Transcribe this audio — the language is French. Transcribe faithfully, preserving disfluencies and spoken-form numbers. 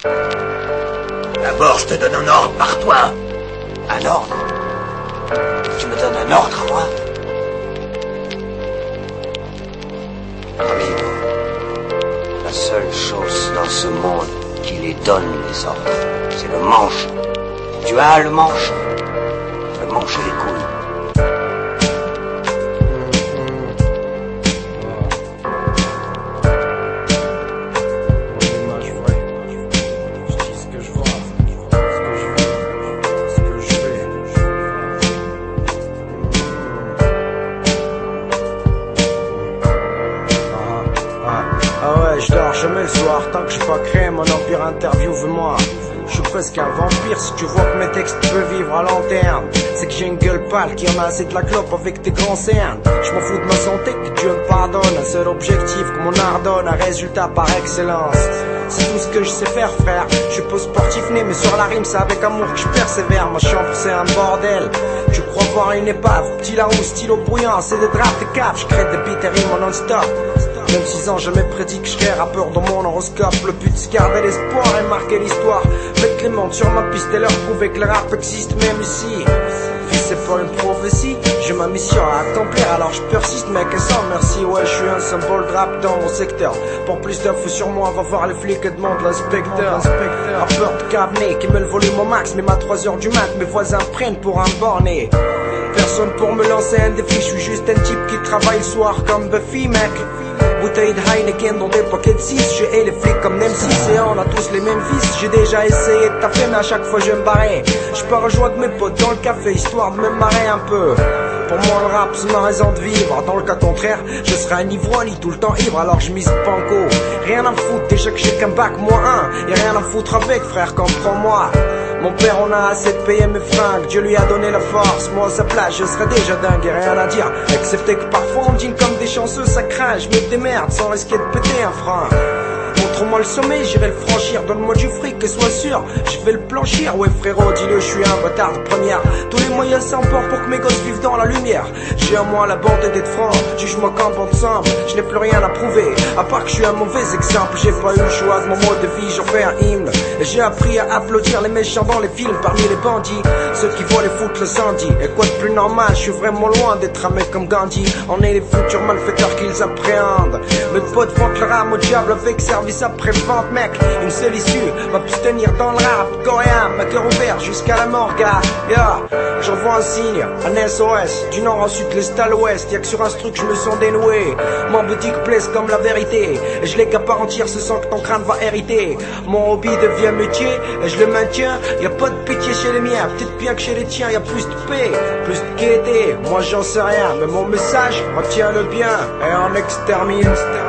D'abord, je te donne un ordre par toi. Un ordre? Tu me donnes un ordre à moi? Amigo, la seule chose dans ce monde qui les donne les ordres, c'est le manche. Tu as le manche. Le manche et les couilles. Je dors jamais le soir tant que j'ai pas créé mon empire. Interviewe-moi. Je suis presque un vampire si tu vois que mes textes peuvent vivre à long terme. C'est que j'ai une gueule pâle qui en a assez de la clope avec tes grands cernes. Je m'en fous de ma santé, que Dieu me pardonne. Un seul objectif que mon art donne, un résultat par excellence. C'est tout ce que je sais faire, frère. Je suis pas sportif né, mais sur la rime c'est avec amour que je persévère. Ma chambre c'est un bordel. Tu crois voir une épave, petit Larousse, stylo bruyant, c'est des draps, des caves. Je crée des beats et rimes en non-stop. Même six ans, jamais prédit que je serais rappeur dans mon horoscope. Le but c'est garder l'espoir et marquer l'histoire. Mettre les mondes sur ma piste et leur prouver que le rap existe même ici. Fils, c'est pas une prophétie, j'ai ma mission à accomplir, alors je persiste mec et sans merci. Ouais, je suis un symbole de rap dans mon secteur. Pour plus d'infos sur moi, va voir les flics et demande l'inspecteur. Rappeur de cabinet qui met le volume au max, même à trois heures du mat, mes voisins prennent pour un borné. Personne pour me lancer un défi, je suis juste un type qui travaille le soir comme Buffy mec. Bouteille de Heineken dans des paquets de six. J'ai les flics comme M six et on a tous les mêmes vices. J'ai déjà essayé de taffer mais à chaque fois je me barrais. Je pars rejoindre mes potes dans le café histoire de me marrer un peu. Pour moi le rap c'est ma raison de vivre. Dans le cas contraire je serais un ivrogne tout le temps ivre. Alors je mise panko. Rien à foutre déjà que j'ai qu'un bac moins un. Y'a rien à foutre avec frère, comprends-moi. Mon père on a assez de payer mes fringues. Dieu lui a donné la force. Moi à sa place je serais déjà dingue. Y'a rien à dire excepté que parfois on me dit comme des chanceux. Ça craint, je me démerde sans risquer de péter un frein. Montre-moi le sommet, j'irai le franchir. Donne-moi du fric et sois sûr, je vais le planchir. Ouais frérot, dis-le, je suis un retard de première. Tous les moyens s'emportent pour que mes gosses vivent dans la lumière. J'ai à moi la bonté d'être franc. Juge-moi quand on ensemble, je n'ai plus rien à prouver. À part que je suis un mauvais exemple. J'ai pas eu le choix de mon mode de vie, j'en fais un hymne. Et j'ai appris à applaudir les méchants dans les films. Parmi les bandits, ceux qui voient les foutre le samedi. Et quoi de plus normal, je suis vraiment loin d'être un mec comme Gandhi. On est les futurs malfaiteurs qu'ils appréhendent. Mes potes vendent leur âme au diable avec service après-vente mec. Une seule issue va plus tenir dans le rap. Coréen, ma cœur ouvert jusqu'à la mort gars. Yeah. J'envoie un signe, un S O S. Du nord ensuite l'est à l'ouest. Y'a que sur un truc je me sens dénoué. Mon boutique blesse comme la vérité. Et je l'ai qu'à part entière, ce sang que ton crâne va hériter. Mon hobby devient métier et je le maintiens. Y'a pas de pitié chez les miens, peut-être bien que chez les tiens. Y'a plus de paix, plus de gaieté. Moi j'en sais rien, mais mon message, retiens-le bien et en extermine.